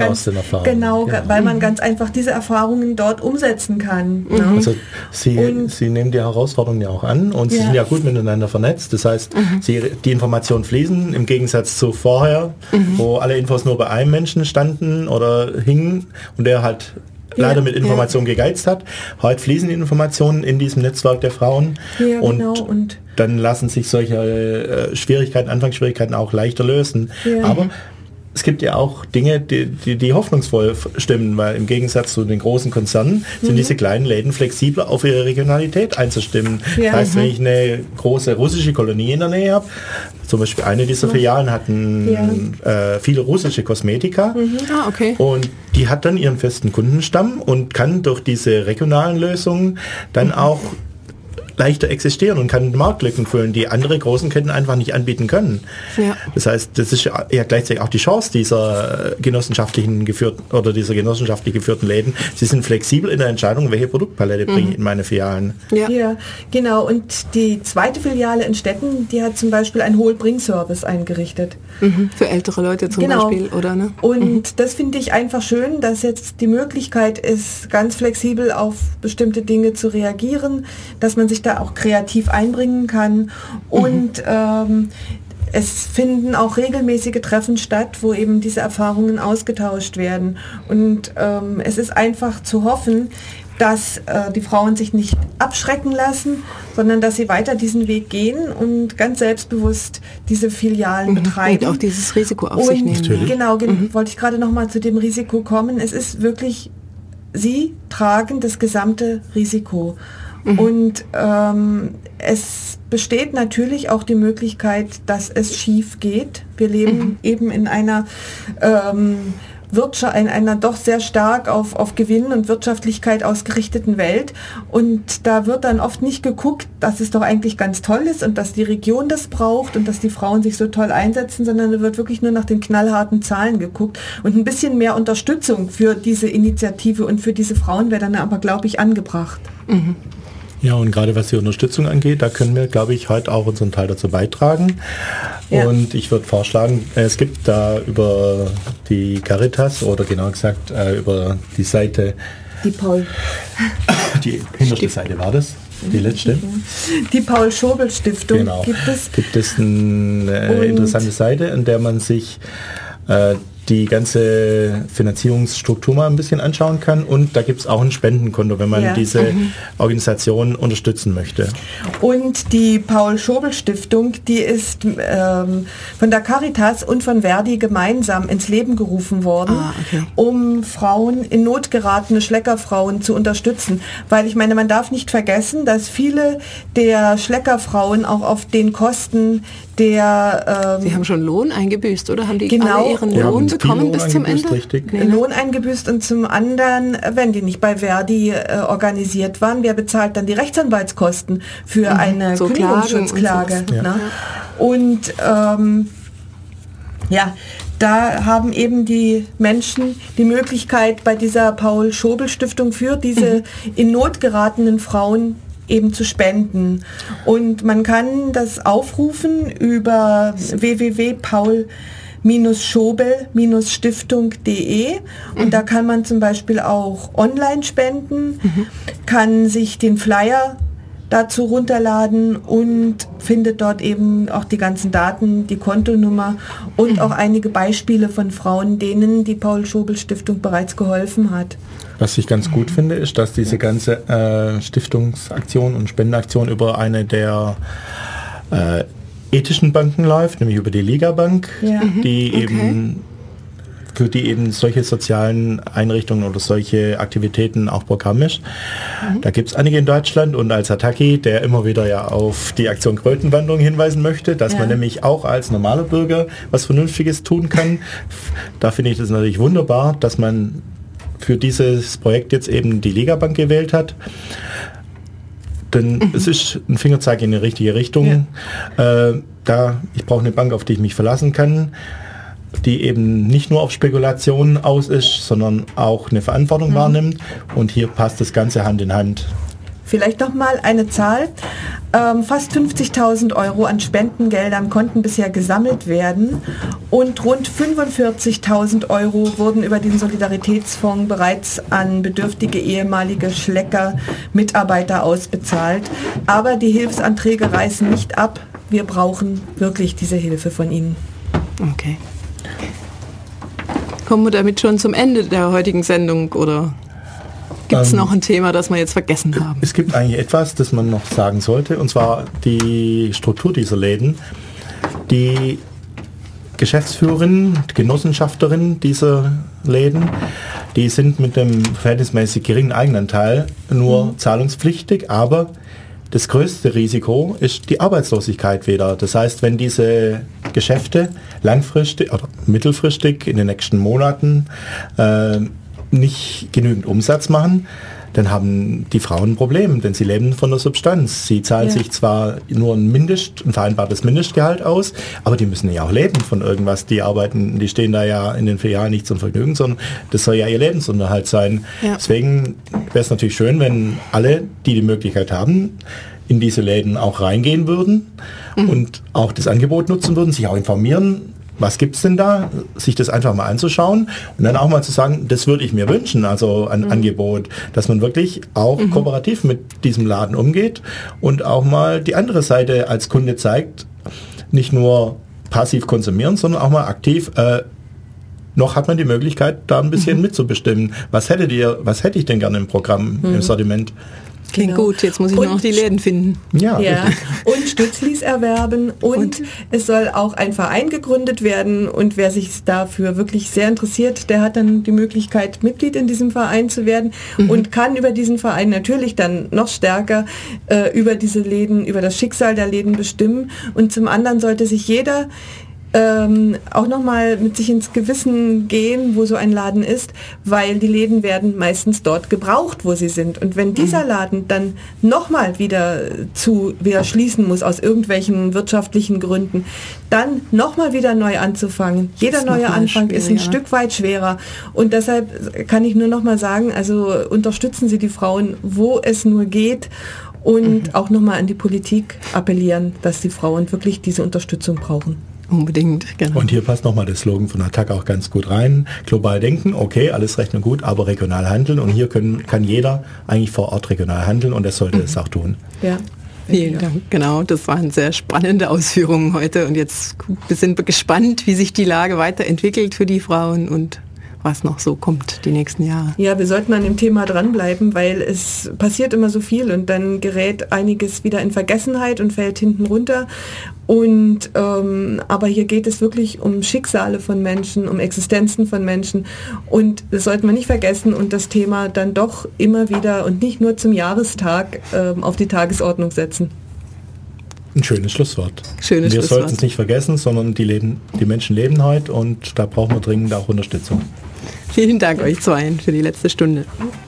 ganz einfach diese Erfahrungen dort umsetzen kann. Ne? Also Sie nehmen die Herausforderungen ja auch an und Sie sind ja gut miteinander vernetzt. Das heißt, die Informationen fließen im Gegensatz zu vorher, wo alle Infos nur bei einem Menschen standen oder hingen und der halt leider mit Informationen gegeizt hat. Heute fließen die Informationen in diesem Netzwerk der Frauen und dann lassen sich solche Anfangsschwierigkeiten auch leichter lösen. Ja. Aber es gibt ja auch Dinge, die hoffnungsvoll stimmen, weil im Gegensatz zu den großen Konzernen sind diese kleinen Läden flexibler auf ihre Regionalität einzustimmen. Ja. Das heißt, wenn ich eine große russische Kolonie in der Nähe habe, zum Beispiel eine dieser Filialen hatten viele russische Kosmetika und die hat dann ihren festen Kundenstamm und kann durch diese regionalen Lösungen dann auch leichter existieren und kann Marktlücken füllen, die andere großen Ketten einfach nicht anbieten können. Ja. Das heißt, das ist ja gleichzeitig auch die Chance dieser genossenschaftlich geführten Läden. Sie sind flexibel in der Entscheidung, welche Produktpalette bringe ich in meine Filialen. Ja, genau. Und die zweite Filiale in Städten, die hat zum Beispiel einen Hohlbring-Service eingerichtet. Für ältere Leute zum Beispiel, oder? Ne? Und das finde ich einfach schön, dass jetzt die Möglichkeit ist, ganz flexibel auf bestimmte Dinge zu reagieren, dass man sich da auch kreativ einbringen kann und es finden auch regelmäßige Treffen statt, wo eben diese Erfahrungen ausgetauscht werden und es ist einfach zu hoffen, dass die Frauen sich nicht abschrecken lassen, sondern dass sie weiter diesen Weg gehen und ganz selbstbewusst diese Filialen betreiben. Und auch dieses Risiko auf sich nehmen. Natürlich. Genau, wollte ich gerade noch mal zu dem Risiko kommen. Es ist wirklich, sie tragen das gesamte Risiko. Und es besteht natürlich auch die Möglichkeit, dass es schief geht. Wir leben eben in einer in einer doch sehr stark auf Gewinn und Wirtschaftlichkeit ausgerichteten Welt. Und da wird dann oft nicht geguckt, dass es doch eigentlich ganz toll ist und dass die Region das braucht und dass die Frauen sich so toll einsetzen, sondern da wird wirklich nur nach den knallharten Zahlen geguckt. Und ein bisschen mehr Unterstützung für diese Initiative und für diese Frauen wäre dann aber, glaube ich, angebracht. Ja, und gerade was die Unterstützung angeht, da können wir, glaube ich, heute auch unseren Teil dazu beitragen. Ja. Und ich würde vorschlagen, es gibt da über die Caritas oder genau gesagt über die Seite, die hinterste Seite war das, die letzte. Die Paul-Schobel-Stiftung gibt es eine interessante Seite, in der man sich die ganze Finanzierungsstruktur mal ein bisschen anschauen kann. Und da gibt es auch ein Spendenkonto, wenn man diese Organisation unterstützen möchte. Und die Paul-Schobel-Stiftung, die ist von der Caritas und von Verdi gemeinsam ins Leben gerufen worden, um Frauen, in Not geratene Schleckerfrauen zu unterstützen. Weil ich meine, man darf nicht vergessen, dass viele der Schleckerfrauen auch auf den Kosten der... Sie haben schon Lohn eingebüßt, oder? Haben die genau, alle ihren Lohn bekommen bis zum Ende? Richtig. Lohn eingebüßt, und zum anderen, wenn die nicht bei Verdi organisiert waren, wer bezahlt dann die Rechtsanwaltskosten für eine so Kündigungsschutzklage? Und da haben eben die Menschen die Möglichkeit, bei dieser Paul-Schobel-Stiftung für diese in Not geratenen Frauen eben zu spenden. Und man kann das aufrufen über www.paul-schobel-stiftung.de, und da kann man zum Beispiel auch online spenden, kann sich den Flyer dazu runterladen und findet dort eben auch die ganzen Daten, die Kontonummer und auch einige Beispiele von Frauen, denen die Paul-Schobel-Stiftung bereits geholfen hat. Was ich ganz gut finde, ist, dass diese ganze Stiftungsaktion und Spendenaktion über eine der ethischen Banken läuft, nämlich über die Liga Bank, für die eben solche sozialen Einrichtungen oder solche Aktivitäten auch Programm ist. Da gibt es einige in Deutschland, und als Attacki, der immer wieder ja auf die Aktion Krötenwanderung hinweisen möchte, dass man nämlich auch als normaler Bürger was Vernünftiges tun kann. Da finde ich das natürlich wunderbar, dass man für dieses Projekt jetzt eben die Liga Bank gewählt hat. Denn es ist ein Fingerzeig in die richtige Richtung. Ich brauche eine Bank, auf die ich mich verlassen kann, die eben nicht nur auf Spekulationen aus ist, sondern auch eine Verantwortung wahrnimmt. Und hier passt das Ganze Hand in Hand. Vielleicht noch mal eine Zahl. Fast 50.000 Euro an Spendengeldern konnten bisher gesammelt werden, und rund 45.000 Euro wurden über den Solidaritätsfonds bereits an bedürftige ehemalige Schlecker-Mitarbeiter ausbezahlt. Aber die Hilfsanträge reißen nicht ab. Wir brauchen wirklich diese Hilfe von Ihnen. Okay. Kommen wir damit schon zum Ende der heutigen Sendung, oder gibt es noch ein Thema, das wir jetzt vergessen haben? Es gibt eigentlich etwas, das man noch sagen sollte, und zwar die Struktur dieser Läden. Die Geschäftsführerin, Genossenschafterin dieser Läden, die sind mit einem verhältnismäßig geringen Eigenanteil nur zahlungspflichtig, aber das größte Risiko ist die Arbeitslosigkeit wieder. Das heißt, wenn diese Geschäfte langfristig oder mittelfristig in den nächsten Monaten nicht genügend Umsatz machen, dann haben die Frauen ein Problem, denn sie leben von der Substanz. Sie zahlen sich zwar nur ein vereinbartes Mindestgehalt aus, aber die müssen ja auch leben von irgendwas. Die arbeiten, die stehen da ja in den Filialen nicht zum Vergnügen, sondern das soll ja ihr Lebensunterhalt sein. Ja. Deswegen wäre es natürlich schön, wenn alle, die die Möglichkeit haben, in diese Läden auch reingehen würden und auch das Angebot nutzen würden, sich auch informieren, was gibt es denn da, sich das einfach mal anzuschauen und dann auch mal zu sagen, das würde ich mir wünschen, also ein Angebot, dass man wirklich auch kooperativ mit diesem Laden umgeht und auch mal die andere Seite als Kunde zeigt, nicht nur passiv konsumieren, sondern auch mal aktiv, noch hat man die Möglichkeit, da ein bisschen mitzubestimmen. Was hätte ich denn gerne im Programm, im Sortiment? Klingt gut, jetzt muss ich nur noch die Läden finden. Ja. Und Stützlis erwerben und es soll auch ein Verein gegründet werden, und wer sich dafür wirklich sehr interessiert, der hat dann die Möglichkeit, Mitglied in diesem Verein zu werden und kann über diesen Verein natürlich dann noch stärker über diese Läden, über das Schicksal der Läden bestimmen. Und zum anderen sollte sich jeder auch nochmal mit sich ins Gewissen gehen, wo so ein Laden ist, weil die Läden werden meistens dort gebraucht, wo sie sind. Und wenn dieser Laden dann nochmal wieder schließen muss aus irgendwelchen wirtschaftlichen Gründen, dann nochmal wieder neu anzufangen. Jeder neue Anfang ist ein Stück weit schwerer. Und deshalb kann ich nur nochmal sagen, also unterstützen Sie die Frauen, wo es nur geht. Und auch nochmal an die Politik appellieren, dass die Frauen wirklich diese Unterstützung brauchen. Unbedingt, genau. Und hier passt nochmal der Slogan von Attac auch ganz gut rein. Global denken, okay, alles recht und gut, aber regional handeln. Und hier kann jeder eigentlich vor Ort regional handeln, und er sollte es auch tun. Ja. Vielen Dank. Genau, das waren sehr spannende Ausführungen heute und jetzt sind wir gespannt, wie sich die Lage weiterentwickelt für die Frauen und was noch so kommt die nächsten Jahre. Ja, wir sollten an dem Thema dranbleiben, weil es passiert immer so viel und dann gerät einiges wieder in Vergessenheit und fällt hinten runter. Und aber hier geht es wirklich um Schicksale von Menschen, um Existenzen von Menschen und das sollten wir nicht vergessen und das Thema dann doch immer wieder und nicht nur zum Jahrestag auf die Tagesordnung setzen. Ein schönes Schlusswort. Wir sollten es nicht vergessen, sondern die Menschen leben heute und da brauchen wir dringend auch Unterstützung. Vielen Dank euch zweien für die letzte Stunde.